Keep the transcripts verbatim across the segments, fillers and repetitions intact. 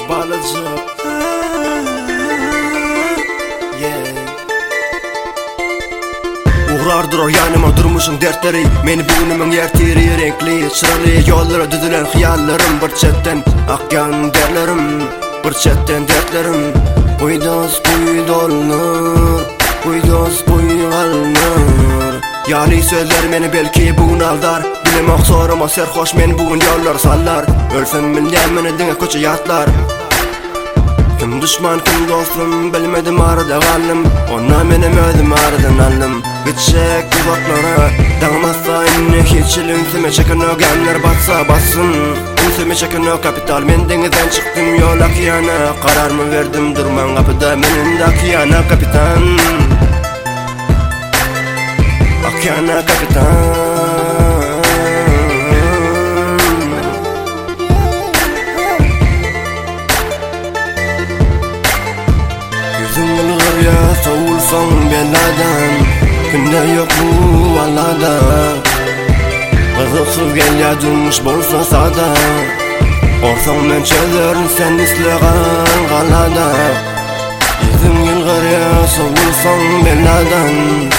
balıcık. Uğrardır o yanıma durmuşum dertleri, meni bugünümün yertiri renkli çıralı yollara düdülen hiyallarım. Bir çetten akyan derlerim, bir çetten dertlerim. Buydoz buy dolunur, buydoz buy alınır. Yali sözler meni belki bugün aldar, bilemek soruma serhoş men bugün yollar sallar. Ölsem milyen meni dine koça yatlar. Kim düşman kim dostum bilmedim arada kaldım, ona benim özüm aradan aldım. Gidecek uzaklara dağmazsa inni hiçil ünsüme çekin o gemler batsa bassın. Ünsüme çekin o kapital, men denizden çıktım yol akiyana. Kararımı verdim durman kapıda menin de akiyana kapitan. Akiyana kapitan. Ya savulsam beladan, kimde yok bu alada. Kızıksız gel ya durmuş bolsa sada. Orsam men çözerim sen isleğen galada. Yüzüm yılgır ya savulsam beladan,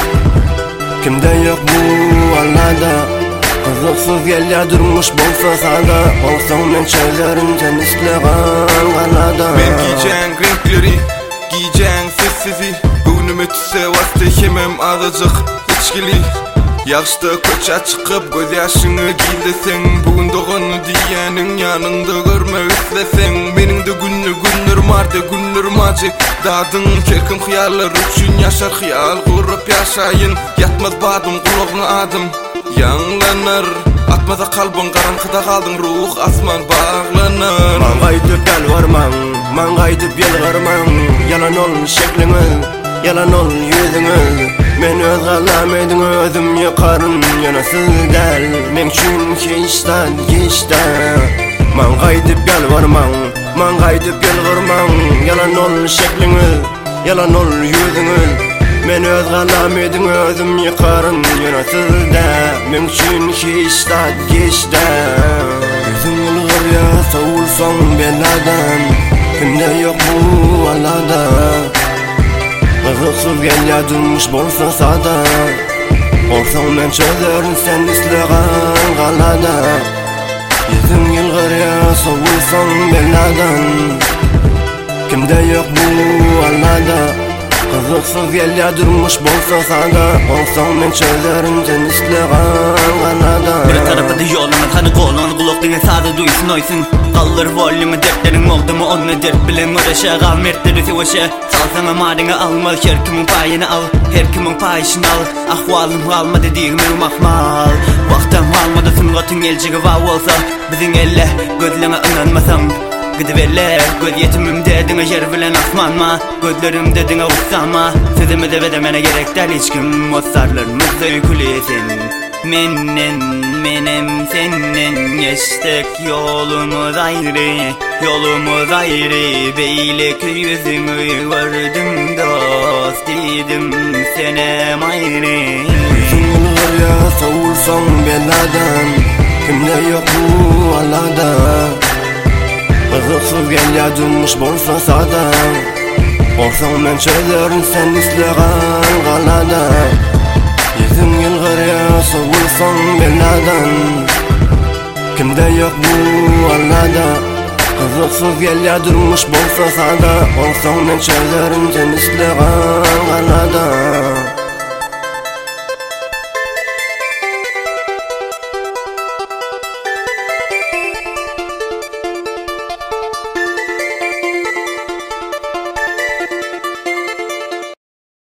kimde yok bu alada. Kızıksız gel ya durmuş bolsa sada. Orsam men çözerim sen isleğen galada. Ben giyeceğin renkleri, giyeceğin sessizi, bugünüme tüse vastı yemem azıcık içkili. Yaşta koça çıkıp göz yaşını giydesen, bugün doğunu diyenin yanında görme üslesen. Benim de günlü günlerim vardı günlerim acı, dadın kerkim hıyarlar üçün yaşar hıyal kurup yaşayın. Yatmaz badım kulağına adım yanlanır, atmaza kalbin karanlıkta kaldın ruh asman bağlanır. Mangaydıp gel varman, mangaydıp yel varman. Yalan ol şekliniz, yalan ol yüzünüz. Men öz galam edin özüm yakarım yanasız del. Men çün hiçten hiçten. Mangaydıp gel varman, mangaydıp yel varman. Yalan ol şekliniz, yalan ol yüzünüz. Men öz galam edin özüm yakarım yanasız del. Men çün hiçten hiçten. Yüzüm yılgır ya savulsam beladan, kimde yok bu alada. Kızıksız gel ya durmuş bolsa sada. Orsam men çözerim sen isleğen galada. Yüzüm yılgır ya savulsam beladan, kimde yok bu alada. Kızıksız gel ya durmuş bolsa sada. Orsam men çözerim sen isleğen galada. Bir tarafı da yoluna tanık olan kulaklığı sağda duysun oysun. Kalır volümü dertlerin oldu mu onu dert bilen uğraşa. Kal mertleri sevaşa, salsana marını alma. Her kimin payını al, her kimin payışını al. Ahvalım kalmadı değirmenim ahmal. Vaktam kalmadı sıngatın elçigi vav olsa. Bizim elle gözlerine inanmasam gidiverler. Göz yetimim dedine yer bilen asmanma, gözlerim dedine ussama. Sözümü de vedemene gerek der hiç kim. O sarlarımız öykülesin. Mennen menem sennen geçtik yolumuz ayrı, yolumuz ayrı. Beylik yüzümü gördüm dost dedim senem ayrı. Yüzüm yılgır ya savulsam beladan, kimde yok bu alada. Kızıksız gel ya durmuş bolsa sada. Orsam men çözerim sen isleğen galada. Yüzüm yılgır ya savulsam beladan, kimde yok bu alada. Kızıksız gel ya durmuş bolsa sada. Orsam men çözerim sen isleğen galada.